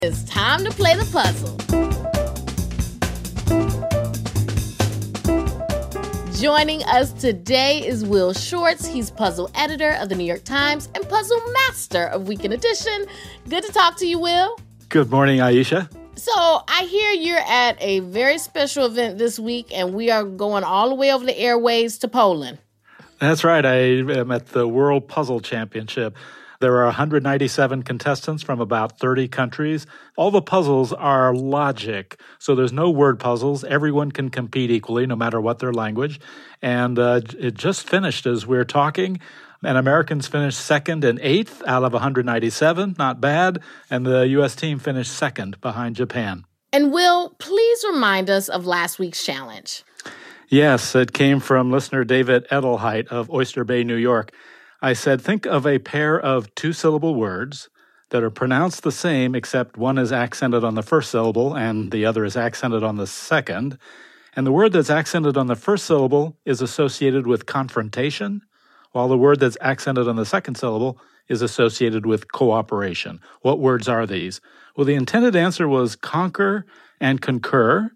It's time to play the puzzle. Joining us today is Will Shortz. He's puzzle editor of the New York Times and puzzle master of Weekend Edition. Good to talk to you, Will. Good morning, Aisha. So I hear you're at a very special event this week, and we are going all the way over the airways to Poland. That's right. I am at the World Puzzle Championship. There are 197 contestants from about 30 countries. All the puzzles are logic, so there's no word puzzles. Everyone can compete equally, no matter what their language. And it just finished as we're talking. And Americans finished second and eighth out of 197, not bad. And the U.S. team finished second behind Japan. And Will, please remind us of last week's challenge. Yes, it came from listener David Edelheit of Oyster Bay, New York. I said, think of a pair of two-syllable words that are pronounced the same, except one is accented on the first syllable and the other is accented on the second. And the word that's accented on the first syllable is associated with confrontation, while the word that's accented on the second syllable is associated with cooperation. What words are these? Well, the intended answer was conquer and concur.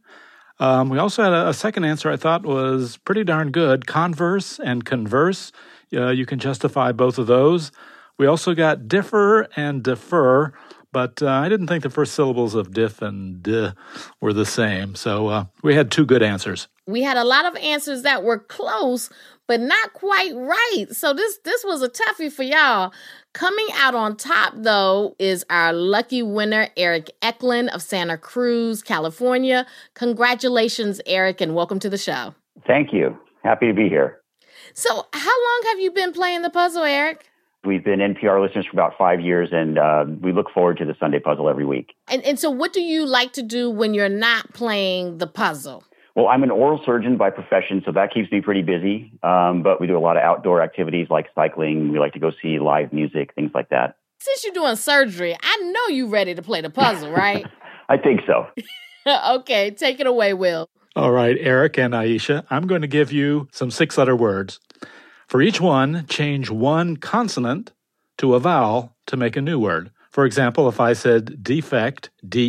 We also had a second answer I thought was pretty darn good, converse and converse. You can justify both of those. We also got differ and defer, but I didn't think the first syllables of diff and di were the same. So we had two good answers. We had a lot of answers that were close, but not quite right. So this was a toughie for y'all. Coming out on top, though, is our lucky winner, Eric Eklund of Santa Cruz, California. Congratulations, Eric, and welcome to the show. Thank you. Happy to be here. So how long have you been playing the puzzle, Eric? We've been NPR listeners for about 5 years, and we look forward to the Sunday puzzle every week. And so what do you like to do when you're not playing the puzzle? Well, I'm an oral surgeon by profession, so that keeps me pretty busy. But we do a lot of outdoor activities like cycling. We like to go see live music, things like that. Since you're doing surgery, I know you're ready to play the puzzle, right? I think so. Okay, take it away, Will. All right, Eric and Aisha, I'm going to give you some 6-letter words. For each one, change one consonant to a vowel to make a new word. For example, if I said defect,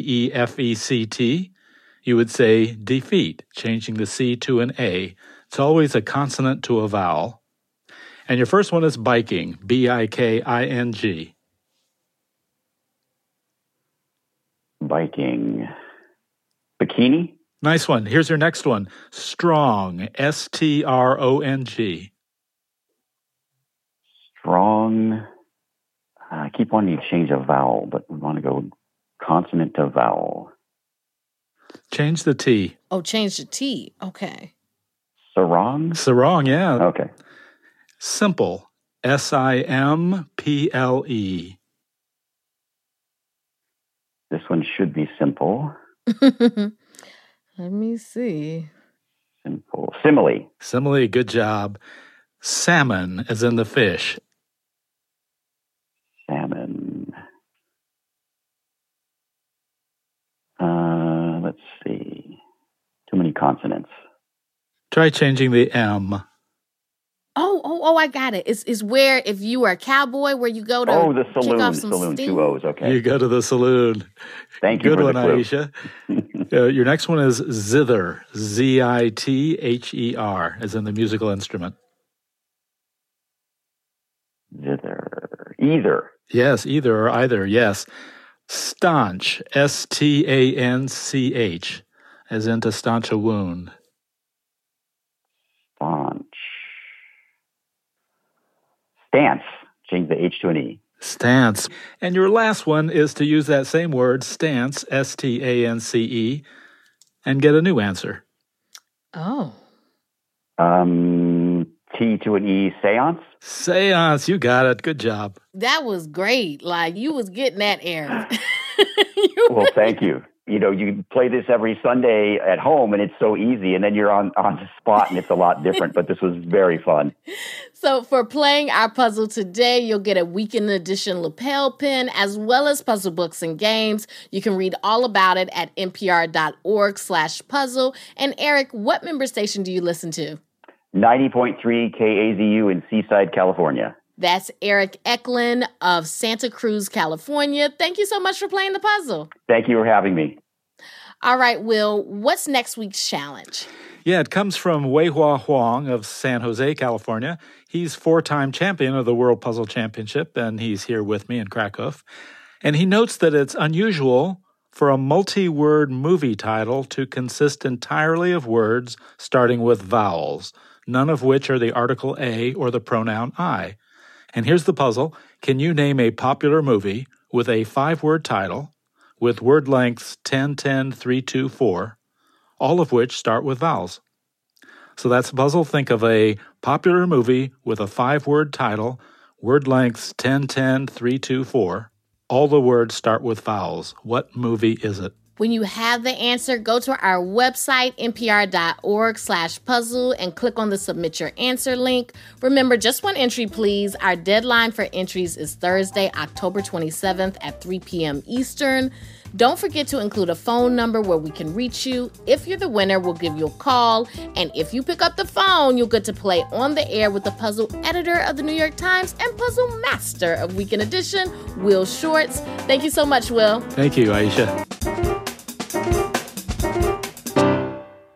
D-E-F-E-C-T, you would say defeat, changing the C to an A. It's always a consonant to a vowel. And your first one is biking, B-I-K-I-N-G. Biking. Bikini? Nice one. Here's your next one. Strong, S-T-R-O-N-G. Strong. I keep wanting to change a vowel, but we want to go consonant to vowel. Change the T. Oh, change the T. Okay. Sarong? Sarong, yeah. Okay. Simple, S-I-M-P-L-E. This one should be simple. Let me see. Simple. Simile. Simile, good job. Salmon, as in the fish. Salmon. Let's see. Too many consonants. Try changing the M. Oh, I got it. It's where, if you were a cowboy, where you go to the saloon. kick off some Saloon, steam. 2 O's, okay. You go to the saloon. Thank you Good for one, the clue. Aisha. Your next one is zither, Z-I-T-H-E-R, as in the musical instrument. Zither. Either. Yes, either or either, yes. Staunch, S-T-A-N-C-H, as in to staunch a wound. Staunch. Stance. Change the H to an E. Stance. And your last one is to use that same word, stance, S-T-A-N-C-E, and get a new answer. Oh. T to an E, seance? Seance, you got it. Good job. That was great. Like, you was getting that, Eric. Well, thank you. You know, you play this every Sunday at home, and it's so easy, and then you're on the spot, and it's a lot different, but this was very fun. So for playing our puzzle today, you'll get a Weekend Edition lapel pin, as well as puzzle books and games. You can read all about it at npr.org/puzzle. And Eric, what member station do you listen to? 90.3 KAZU in Seaside, California. That's Eric Eklund of Santa Cruz, California. Thank you so much for playing the puzzle. Thank you for having me. All right, Will, what's next week's challenge? Yeah, it comes from Weihua Huang of San Jose, California. He's 4-time champion of the World Puzzle Championship, and he's here with me in Krakow. And he notes that it's unusual for a multi-word movie title to consist entirely of words starting with vowels, none of which are the article A or the pronoun I. And here's the puzzle. Can you name a popular movie with a 5-word title with word lengths 10, 10, 3, 2, 4, all of which start with vowels? So that's the puzzle. Think of a popular movie with a 5-word title, word lengths 10, 10, 3, 2, 4. All the words start with vowels. What movie is it? When you have the answer, go to our website, npr.org/puzzle, and click on the Submit Your Answer link. Remember, just one entry, please. Our deadline for entries is Thursday, October 27th at 3 p.m. Eastern. Don't forget to include a phone number where we can reach you. If you're the winner, we'll give you a call. And if you pick up the phone, you'll get to play on the air with the puzzle editor of the New York Times and puzzle master of Weekend Edition, Will Shortz. Thank you so much, Will. Thank you, Aisha.